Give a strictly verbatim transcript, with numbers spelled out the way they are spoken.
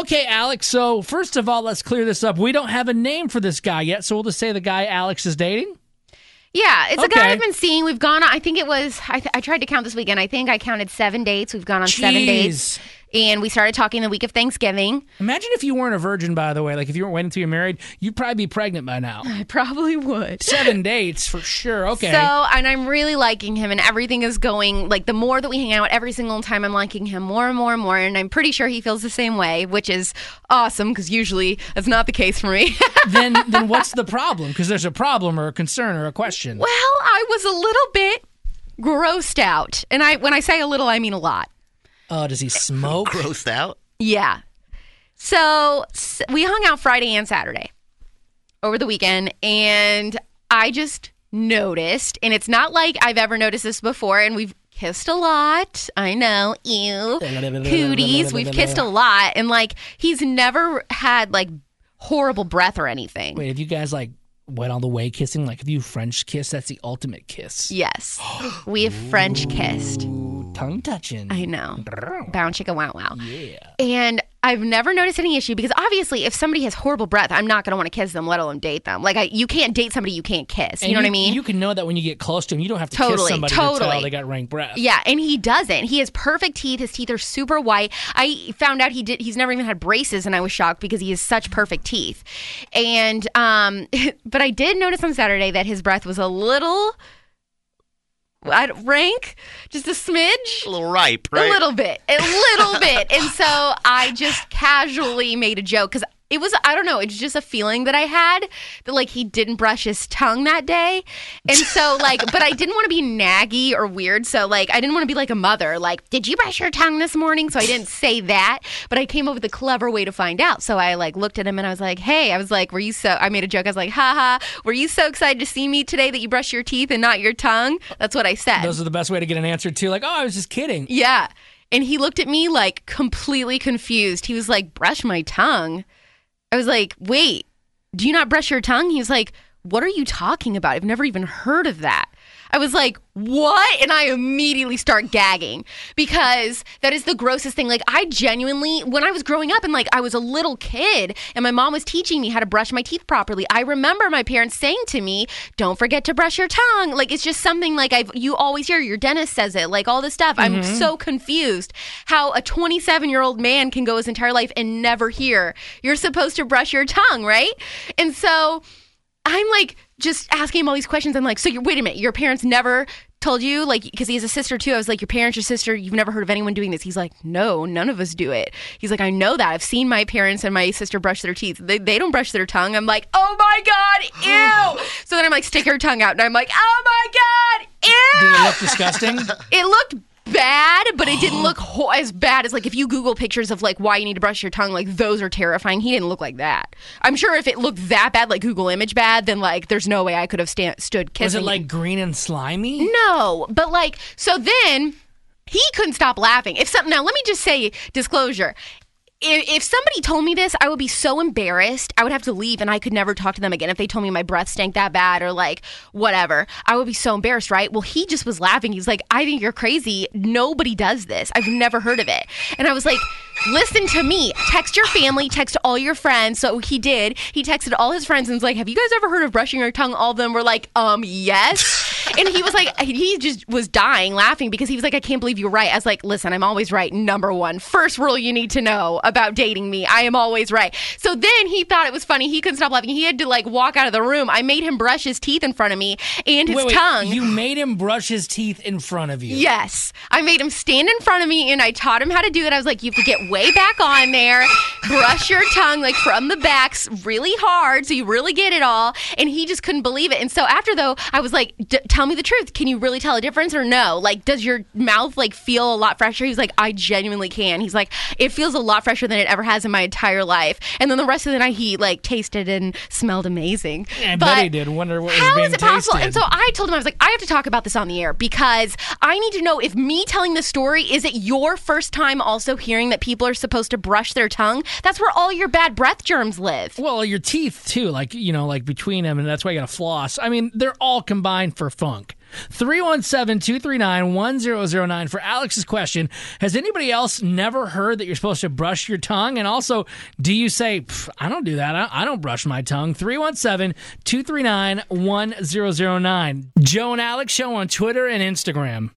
Okay, Alex, so first of all, let's clear this up. We don't have a name for this guy yet, so we'll just say the guy Alex is dating? Yeah, it's Okay. a guy I've been seeing. We've gone on, I think it was, I, th- I tried to count this weekend. I think I counted seven dates. We've gone on seven dates. Jeez. And we started talking the week of Thanksgiving. Imagine if you weren't a virgin, by the way. Like, if you weren't waiting until you're married, you'd probably be pregnant by now. I probably would. Seven dates, for sure. Okay. So, and I'm really liking him, and everything is going, like, the more that we hang out, every single time I'm liking him more and more and more, and I'm pretty sure he feels the same way, which is awesome, because usually that's not the case for me. then, then what's the problem? Because there's a problem or a concern or a question. Well, I was a little bit grossed out. And I, when I say a little, I mean a lot. Oh, does he smoke? Grossed out? Yeah. So s- we hung out Friday and Saturday over the weekend, and I just noticed, and it's not like I've ever noticed this before, and we've kissed a lot. I know. Ew. Cooties. We've kissed a lot, and like he's never had like horrible breath or anything. Wait, have you guys like went all the way kissing? Like, if you French kiss, that's the ultimate kiss. Yes. We have French kissed. Ooh, tongue touching. I know. Bound chicka wow wow. Yeah. And I've never noticed any issue because obviously if somebody has horrible breath, I'm not going to want to kiss them, let alone date them. Like I, you can't date somebody you can't kiss. You And know what I mean? You can know that when you get close to him. You don't have to Totally, kiss somebody to totally. tell they got rank breath. Yeah, and he doesn't. He has perfect teeth. His teeth are super white. I found out he did. He's never even had braces, and I was shocked because he has such perfect teeth. And um, but I did notice on Saturday that his breath was a little. I don't- rank, just a smidge, A little ripe, right? a little bit, a little bit, and so I just casually made a joke because it was, I don't know, it's just a feeling that I had that like he didn't brush his tongue that day, and so like, but I didn't want to be naggy or weird, so like I didn't want to be like a mother, like, did you brush your tongue this morning? So I didn't say that, but I came up with a clever way to find out. So I like looked at him and I was like, hey, I was like, were you so? I made a joke. I was like, haha, were you so excited to see me today that you brushed your teeth and not your tongue? That's what I said. Those are the best way to get an answer too. Like, oh, I was just kidding. Yeah. And he looked at me like completely confused. He was like, brush my tongue. I was like, wait, do you not brush your tongue? He was like, what are you talking about? I've never even heard of that. I was like, what? And I immediately start gagging because that is the grossest thing. Like, I genuinely, when I was growing up and like I was a little kid and my mom was teaching me how to brush my teeth properly, I remember my parents saying to me, don't forget to brush your tongue. Like, it's just something like I've, you always hear, your dentist says it, like all this stuff. Mm-hmm. I'm so confused how a twenty-seven year old man can go his entire life and never hear, you're supposed to brush your tongue, right? And so I'm like just asking him all these questions. I'm like, so you're, wait a minute, your parents never told you, like, because he has a sister too. I was like, your parents, your sister, you've never heard of anyone doing this? He's like, no, none of us do it. He's like, I know that. I've seen my parents and my sister brush their teeth. They, they don't brush their tongue. I'm like, oh my God, ew. So then I'm like, stick her tongue out. And I'm like, oh my God, ew. Did it look disgusting? It looked bad, but it didn't look ho- as bad as like if you Google pictures of like why you need to brush your tongue, like those are terrifying. He didn't look like that. I'm sure if it looked that bad, like Google image bad, then like there's no way I could have sta- stood kissing. Was it like green and slimy? No, but like so then he couldn't stop laughing. If something now, let me just say disclosure. If, if somebody told me this, I would be so embarrassed. I would have to leave and I could never talk to them again if they told me my breath stank that bad or like whatever. I would be so embarrassed, right? Well, he just was laughing. He's like, I think you're crazy. Nobody does this. I've never heard of it. And I was like, listen to me. Text your family. Text all your friends. So he did. He texted all his friends and was like, have you guys ever heard of brushing your tongue? All of them were like, um, yes. And he was like, he just was dying laughing because he was like, I can't believe you're right. I was like, listen, I'm always right. Number one. First rule you need to know about dating me. I am always right. So then he thought it was funny. He couldn't stop laughing. He had to like walk out of the room. I made him brush his teeth in front of me and his wait, wait, tongue. You made him brush his teeth in front of you? Yes. I made him stand in front of me and I taught him how to do it. I was like, you have to get way back on there, brush your tongue like from the backs really hard so you really get it all. And he just couldn't believe it. And so after though, I was like, tell me the truth. Can you really tell a difference or no? Like, does your mouth like feel a lot fresher? He's like, I genuinely can. He's like, it feels a lot fresher than it ever has in my entire life. And then the rest of the night he like tasted and smelled amazing. Yeah, I but bet he did. Wonder what was how being is it possible? tasted. And so I told him, I was like, I have to talk about this on the air because I need to know if me telling the story, is it your first time also hearing that people are supposed to brush their tongue? That's where all your bad breath germs live. Well, your teeth too, like, you know, like between them, and that's why you got to floss. I mean, they're all combined for funk. three one seven, two three nine, one zero zero nine for Alex's question. Has anybody else never heard that you're supposed to brush your tongue? And also, do you say, I don't do that. I, I don't brush my tongue. three one seven, two three nine, one zero zero nine. Joe and Alex Show on Twitter and Instagram.